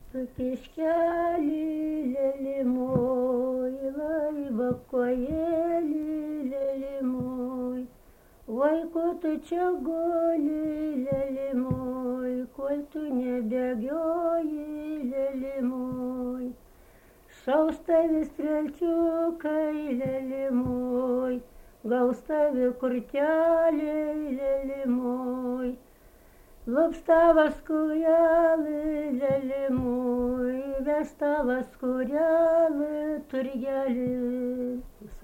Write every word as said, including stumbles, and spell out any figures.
Tu kiškelį lėlimoj, laiba kojelį lėlimoj. Vaiku tu čia guli lėlimoj, kol tu nebėgioji lėlimoj. Šaustavi strelčiukai lėlimoj, gaustavi kurteliai lėlimoj. Lupstavas kurelį lėlimoj, vestavas kurelį turgelį.